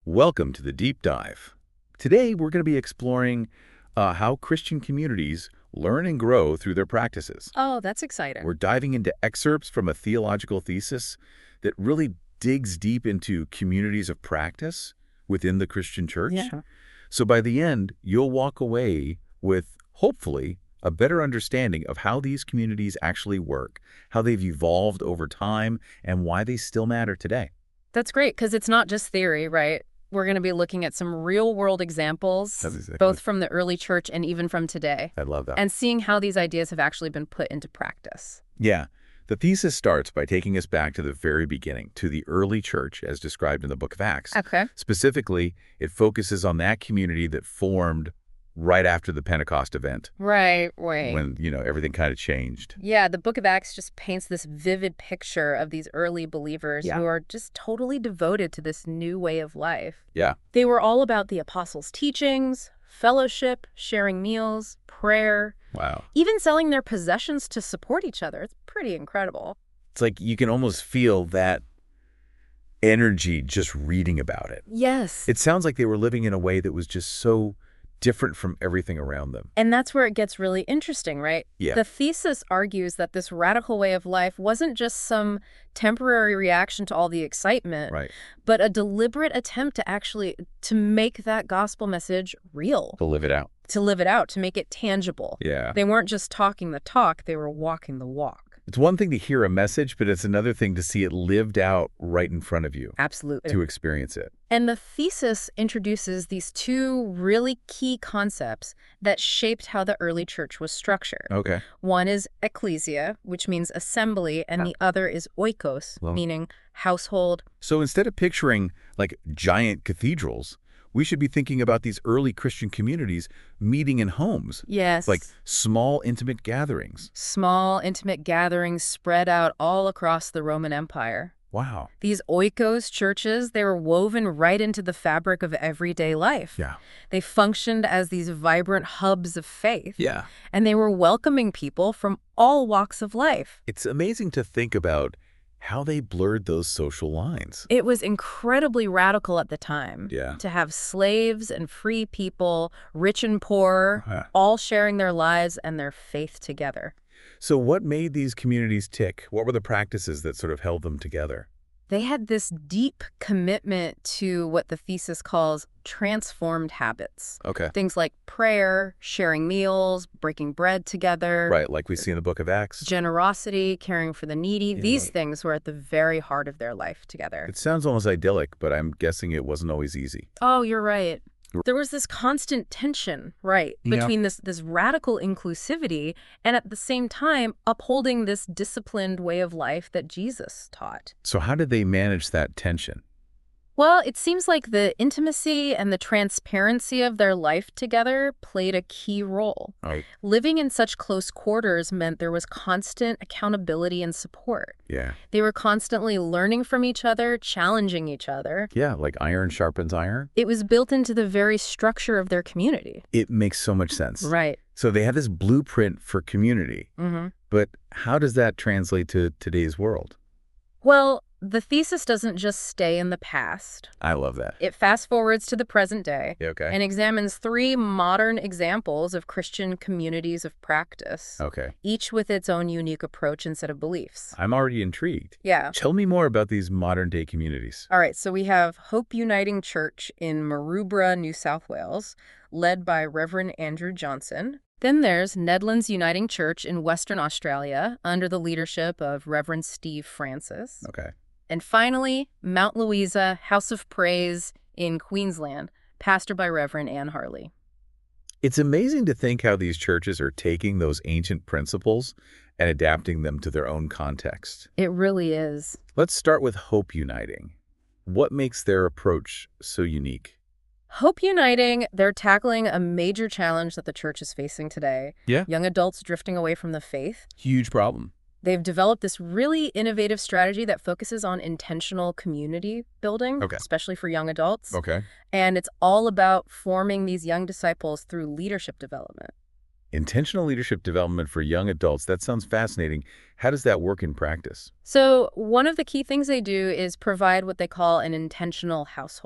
Welcome to the Deep Dive. Today, we're going to be exploring how Christian communities learn and grow through their practices. Oh, that's exciting. We're diving into excerpts from a theological thesis that really digs deep into communities of practice within the Christian church. Yeah. So by the end, you'll walk away with, hopefully, a better understanding of how these communities actually work, how they've evolved over time, and why they still matter today. That's great because it's not just theory, right? We're going to be looking at some real-world examples, That's exactly. both from the early church and even from today, I love that. and seeing how these ideas have actually been put into practice. Yeah. The thesis starts by taking us back to the very beginning, to the early church as described in the book of Acts. Okay. Specifically, it focuses on that community that formed right after the Pentecost event, Right. when, everything kind of changed. Yeah, the book of Acts just paints this vivid picture of these early believers Yeah. who are just totally devoted to this new way of life. Yeah. They were all about the apostles' teachings, fellowship, sharing meals, prayer, Wow. even selling their possessions to support each other. It's pretty incredible. It's like you can almost feel that energy just reading about it. Yes. It sounds like they were living in a way that was just so different from everything around them. And that's where it gets really interesting, right? Yeah. The thesis argues that this radical way of life wasn't just some temporary reaction to all the excitement, Right. but a deliberate attempt to actually to make that gospel message real, To live it out. to live it out, to make it tangible. Yeah. They weren't just talking the talk, they were walking the walk. It's one thing to hear a message, but it's another thing to see it lived out right in front of you, Absolutely. to experience it. And the thesis introduces these two really key concepts that shaped how the early church was structured. Okay. One is ecclesia, which means assembly, and the other is oikos, Well- meaning household. So instead of picturing like giant cathedrals, we should be thinking about these early Christian communities meeting in homes, Yes. like small, intimate gatherings. Small, intimate gatherings spread out all across the Roman Empire. Wow. These oikos churches, they were woven right into the fabric of everyday life. Yeah. They functioned as these vibrant hubs of faith. Yeah. And they were welcoming people from all walks of life. It's amazing to think about how they blurred those social lines. It was incredibly radical at the time. Yeah. To have slaves and free people, rich and poor, Huh. all sharing their lives and their faith together. So what made these communities tick? What were the practices that sort of held them together? They had this deep commitment to what the thesis calls transformed habits. Okay. Things like prayer, sharing meals, breaking bread together, Right, like we see in the book of Acts. generosity, caring for the needy. These things were at the very heart of their life together. It sounds almost idyllic, but I'm guessing it wasn't always easy. Oh, you're right. There was this constant tension, right, Yeah. between this radical inclusivity and at the same time upholding this disciplined way of life that Jesus taught. So how did they manage that tension? Well, it seems like the intimacy and the transparency of their life together played a key role. Right. Living in such close quarters meant there was constant accountability and support. Yeah. They were constantly learning from each other, challenging each other. Yeah, like iron sharpens iron. It was built into the very structure of their community. It makes so much sense. Right. So they have this blueprint for community, Mm-hmm. but how does that translate to today's world? Well, the thesis doesn't just stay in the past. I love that. It fast forwards to the present day Yeah, okay. and examines three modern examples of Christian communities of practice, Okay. each with its own unique approach and set of beliefs. I'm already intrigued. Yeah. Tell me more about these modern day communities. All right, so we have Hope Uniting Church in Maroubra, New South Wales, led by Reverend Andrew Johnson. Then there's Nedlands Uniting Church in Western Australia, under the leadership of Reverend Steve Francis. Okay. And finally, Mount Louisa House of Praise in Queensland, pastored by Reverend Ann Harley. It's amazing to think how these churches are taking those ancient principles and adapting them to their own context. It really is. Let's start with Hope Uniting. What makes their approach so unique? Hope Uniting, they're tackling a major challenge that the church is facing today. Yeah. Young adults drifting away from the faith. Huge problem. They've developed this really innovative strategy that focuses on intentional community building, Okay. especially for young adults. Okay. And it's all about forming these young disciples through leadership development. Intentional leadership development for young adults. That sounds fascinating. How does that work in practice? So one of the key things they do is provide what they call an intentional household.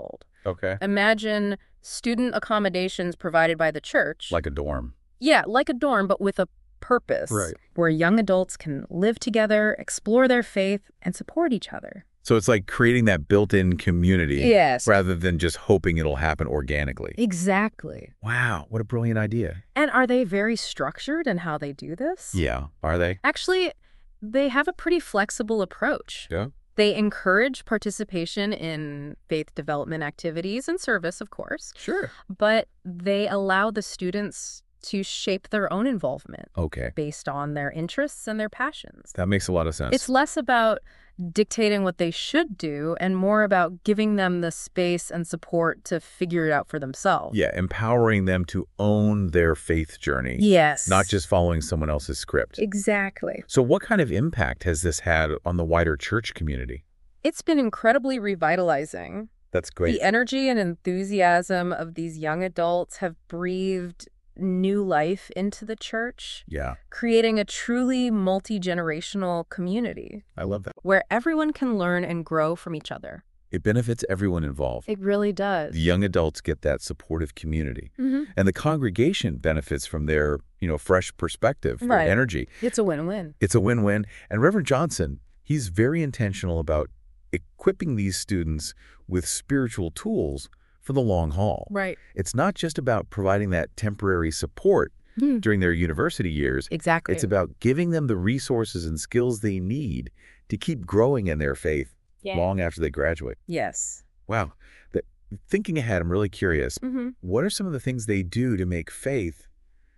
Okay. Imagine student accommodations provided by the church. Like a dorm. Yeah, like a dorm, but with a purpose. Right. Where young adults can live together, explore their faith, and support each other. So it's like creating that built-in community Yes. rather than just hoping it'll happen organically. Exactly. Wow, what a brilliant idea. And are they very structured in how they do this? Yeah, are they? Actually, they have a pretty flexible approach. Yeah. They encourage participation in faith development activities and service, of course, Sure. but they allow the students to shape their own involvement Okay, based on their interests and their passions. that makes a lot of sense. It's less about dictating what they should do and more about giving them the space and support to figure it out for themselves. Yeah, empowering them to own their faith journey. Yes. Not just following someone else's script. Exactly. So what kind of impact has this had on the wider church community? It's been incredibly revitalizing. That's great. The energy and enthusiasm of these young adults have breathed new life into the church, Yeah, creating a truly multi-generational community I love that. where everyone can learn and grow from each other. It benefits everyone involved. It really does. The young adults get that supportive community. Mhm. And the congregation benefits from their, fresh perspective and Right. energy. It's a win-win. It's a win-win. And Reverend Johnson, he's very intentional about equipping these students with spiritual tools for the long haul. Right. It's not just about providing that temporary support during their university years. Exactly. It's about giving them the resources and skills they need to keep growing in their faith long after they graduate. Yes. Wow. Thinking ahead, I'm really curious. Mm-hmm. What are some of the things they do to make faith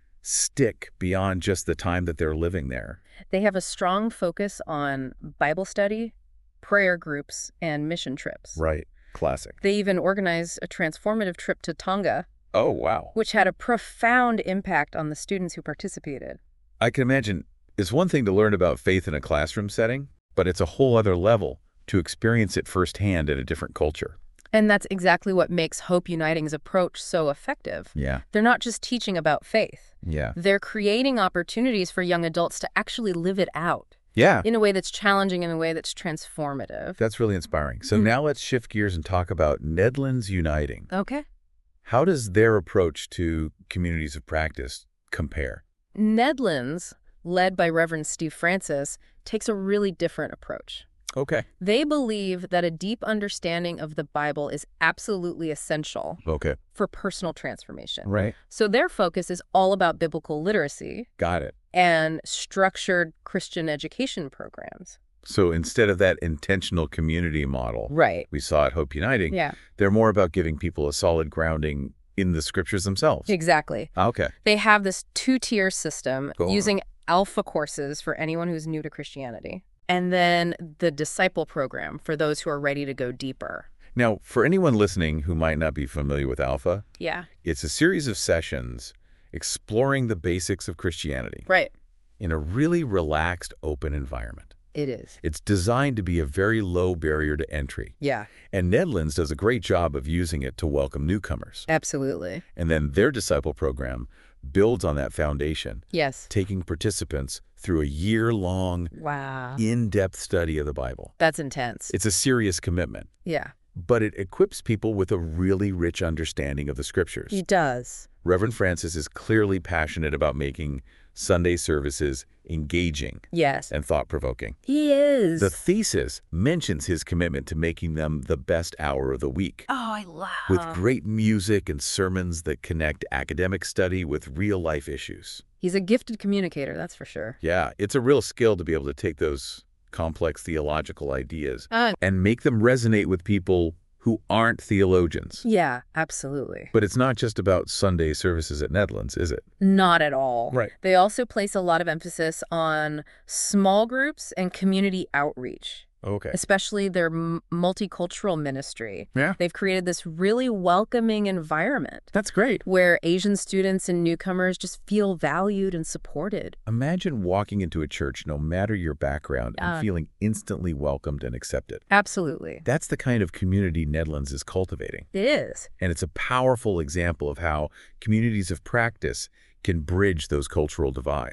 stick beyond just the time that they're living there? They have a strong focus on Bible study, prayer groups, and mission trips. Right. Classic. They even organized a transformative trip to Tonga, Oh, wow. which had a profound impact on the students who participated. I can imagine it's one thing to learn about faith in a classroom setting, but it's a whole other level to experience it firsthand in a different culture. And that's exactly what makes Hope Uniting's approach so effective. Yeah. They're not just teaching about faith. Yeah. They're creating opportunities for young adults to actually live it out Yeah. in a way that's challenging, in a way that's transformative. That's really inspiring. So now let's shift gears and talk about Nedlands Uniting. Okay. How does their approach to communities of practice compare? Nedlands, led by Reverend Steve Francis, takes a really different approach. Okay. They believe that a deep understanding of the Bible is absolutely essential Okay. for personal transformation. Right. So their focus is all about biblical literacy Got it. and structured Christian education programs. So instead of that intentional community model Right. we saw at Hope Uniting, Yeah, they're more about giving people a solid grounding in the scriptures themselves. exactly. Okay. They have this two-tier system Go on. using alpha courses for anyone who's new to Christianity, and then the disciple program for those who are ready to go deeper. Now, for anyone listening who might not be familiar with Alpha, Yeah. it's a series of sessions exploring the basics of Christianity Right. in a really relaxed, open environment. It is. It's designed to be a very low barrier to entry, Yeah, and Nedlands does a great job of using it to welcome newcomers. absolutely. And then their disciple program builds on that foundation, Yes. taking participants through a year-long, Wow. in-depth study of the Bible. That's intense. It's a serious commitment, Yeah. but it equips people with a really rich understanding of the scriptures. He does. Reverend Francis is clearly passionate about making Sunday services engaging Yes. and thought-provoking. He is. The thesis mentions his commitment to making them the best hour of the week, Oh, I love. with great music and sermons that connect academic study with real-life issues. He's a gifted communicator, that's for sure. Yeah, it's a real skill to be able to take those complex theological ideas Uh, and make them resonate with people who aren't theologians. yeah, absolutely. But it's not just about Sunday services at Nedlands, is it? Not at all. Right. They also place a lot of emphasis on small groups and community outreach, Okay. especially their multicultural ministry. Yeah. They've created this really welcoming environment That's great. where Asian students and newcomers just feel valued and supported. Imagine walking into a church, no matter your background, and feeling instantly welcomed and accepted. Absolutely. That's the kind of community Nedlands is cultivating. It is. And it's a powerful example of how communities of practice can bridge those cultural divides.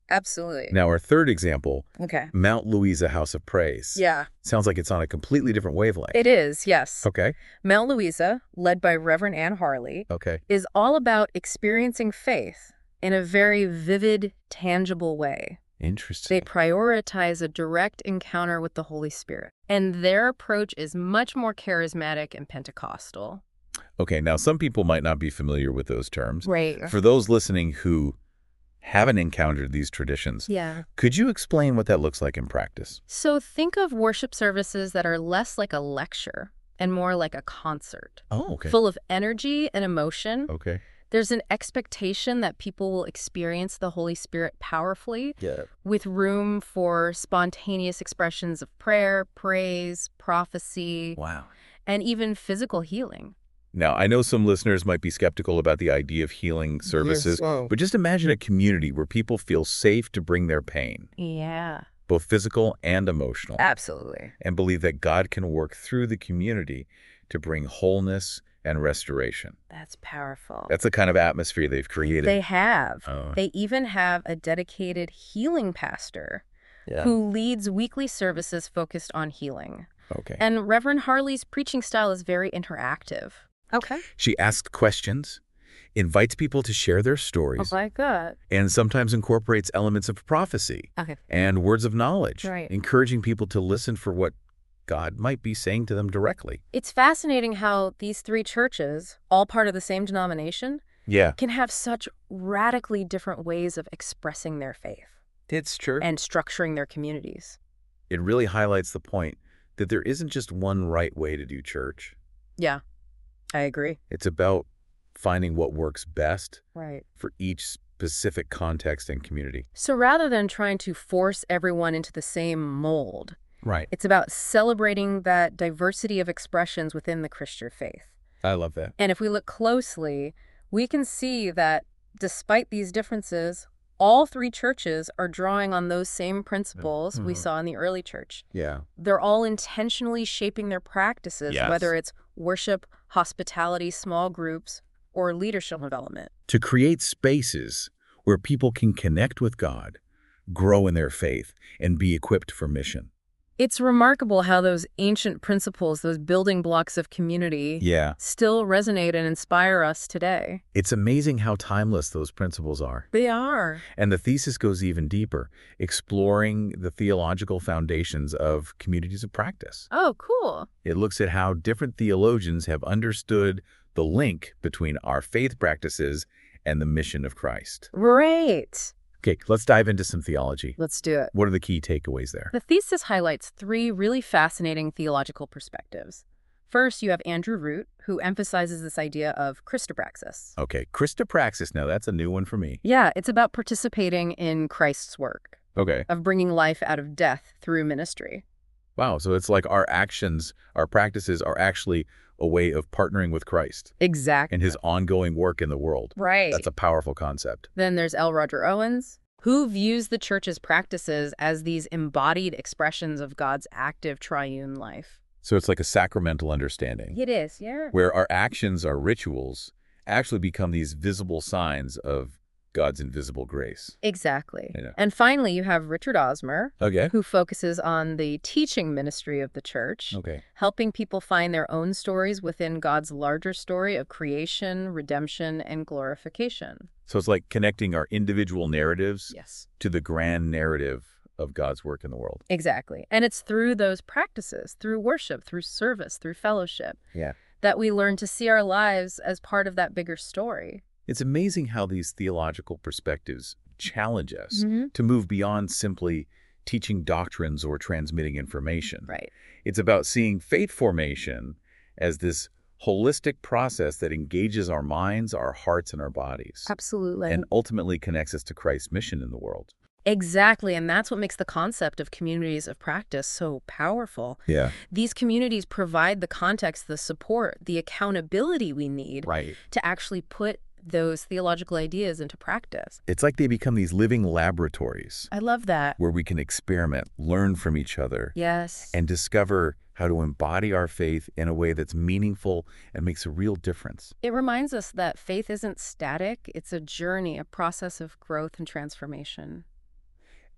Absolutely. Now, our third example, Okay. Mount Louisa House of Praise. Yeah. Sounds like it's on a completely different wavelength. It is, yes. Okay. Mount Louisa, led by Reverend Ann Harley, Okay. is all about experiencing faith in a very vivid, tangible way. Interesting. They prioritize a direct encounter with the Holy Spirit, and their approach is much more charismatic and Pentecostal. Okay, now some people might not be familiar with those terms. Right. For those listening who haven't encountered these traditions, Yeah. could you explain what that looks like in practice? So think of worship services that are less like a lecture and more like a concert, Oh, okay. full of energy and emotion. Okay. There's an expectation that people will experience the Holy Spirit powerfully, Yeah. with room for spontaneous expressions of prayer, praise, prophecy, Wow. and even physical healing. Now, I know some listeners might be skeptical about the idea of healing services, but just imagine a community where people feel safe to bring their pain, Yeah, both physical and emotional, absolutely. and believe that God can work through the community to bring wholeness and restoration. That's powerful. That's the kind of atmosphere they've created. They have. Oh. They even have a dedicated healing pastor Yeah. who leads weekly services focused on healing. Okay. And Reverend Harley's preaching style is very interactive. Okay. She asks questions, invites people to share their stories, my God. and sometimes incorporates elements of prophecy Okay. and words of knowledge, Right. encouraging people to listen for what God might be saying to them directly. It's fascinating how these three churches, all part of the same denomination, Yeah. can have such radically different ways of expressing their faith It's true. and structuring their communities. It really highlights the point that there isn't just one right way to do church. Yeah, I agree. It's about finding what works best Right. for each specific context and community. So rather than trying to force everyone into the same mold, Right. it's about celebrating that diversity of expressions within the Christian faith. I love that. And if we look closely, we can see that despite these differences, all three churches are drawing on those same principles we saw in the early church. Yeah. They're all intentionally shaping their practices, Yes. whether it's worship, hospitality, small groups, or leadership development. To create spaces where people can connect with God, grow in their faith, and be equipped for mission. It's remarkable how those ancient principles, those building blocks of community, Yeah. still resonate and inspire us today. It's amazing how timeless those principles are. They are. And the thesis goes even deeper, exploring the theological foundations of communities of practice. Oh, cool. It looks at how different theologians have understood the link between our faith practices and the mission of Christ. Right. Okay, let's dive into some theology. Let's do it. What are the key takeaways there? The thesis highlights three really fascinating theological perspectives. First, you have Andrew Root, who emphasizes this idea of Christopraxis. Okay, Christopraxis, now that's a new one for me. Yeah, it's about participating in Christ's work, Okay. of bringing life out of death through ministry. Wow, so it's like our actions, our practices are actually a way of partnering with Christ Exactly. and his ongoing work in the world. Right. That's a powerful concept. Then there's L. Roger Owens, who views the church's practices as these embodied expressions of God's active triune life. So it's like a sacramental understanding, It is, yeah. where our actions, our rituals, actually become these visible signs of God's invisible grace. Exactly. Yeah. And finally, you have Richard Osmer, Okay. who focuses on the teaching ministry of the church, Okay. helping people find their own stories within God's larger story of creation, redemption, and glorification. So it's like connecting our individual narratives Yes. to the grand narrative of God's work in the world. Exactly. And it's through those practices, through worship, through service, through fellowship, Yeah. that we learn to see our lives as part of that bigger story. It's amazing how these theological perspectives challenge us Mhm. to move beyond simply teaching doctrines or transmitting information. Right. It's about seeing faith formation as this holistic process that engages our minds, our hearts, and our bodies, Absolutely. and ultimately connects us to Christ's mission in the world. Exactly. And that's what makes the concept of communities of practice so powerful. Yeah. These communities provide the context, the support, the accountability we need Right. to actually put those theological ideas into practice. It's like they become these living laboratories I love that. where we can experiment, learn from each other, Yes. and discover how to embody our faith in a way that's meaningful and makes a real difference. It reminds us that faith isn't static. It's a journey, a process of growth and transformation.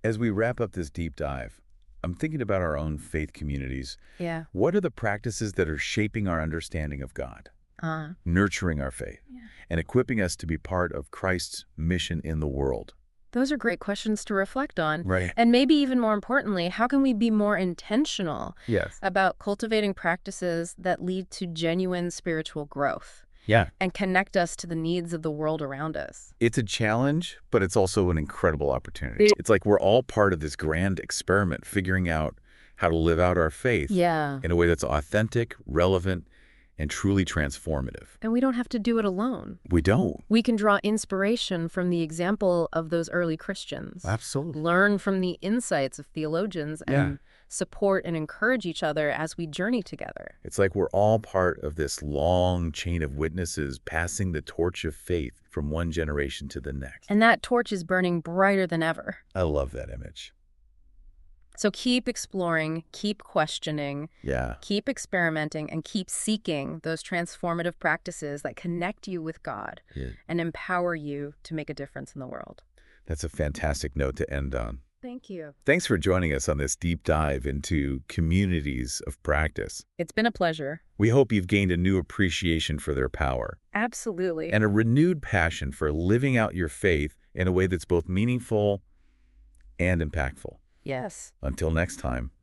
As we wrap up this deep dive, I'm thinking about our own faith communities. Yeah. What are the practices that are shaping our understanding of God, Uh, nurturing our faith, yeah. and equipping us to be part of Christ's mission in the world? Those are great questions to reflect on. Right. And maybe even more importantly, how can we be more intentional Yes. about cultivating practices that lead to genuine spiritual growth Yeah. and connect us to the needs of the world around us? It's a challenge, but it's also an incredible opportunity. It's like we're all part of this grand experiment, figuring out how to live out our faith Yeah. in a way that's authentic, relevant, and truly transformative. And we don't have to do it alone. We don't. We can draw inspiration from the example of those early Christians, Absolutely. learn from the insights of theologians, and support and encourage each other as we journey together. It's like we're all part of this long chain of witnesses passing the torch of faith from one generation to the next. And that torch is burning brighter than ever. I love that image. So keep exploring, keep questioning, Yeah. keep experimenting, and keep seeking those transformative practices that connect you with God Yeah. and empower you to make a difference in the world. That's a fantastic note to end on. Thank you. Thanks for joining us on this deep dive into communities of practice. It's been a pleasure. We hope you've gained a new appreciation for their power Absolutely. and a renewed passion for living out your faith in a way that's both meaningful and impactful. Yes. Until next time.